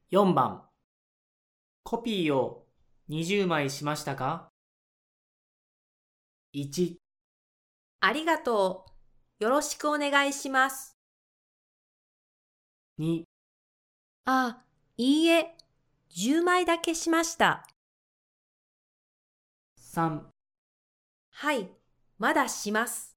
4番、コピーを20枚しましたか？ 1、 ありがとう。よろしくお願いします。 2、 あ、いいえ、10枚だけしました。 3、 はい、まだします。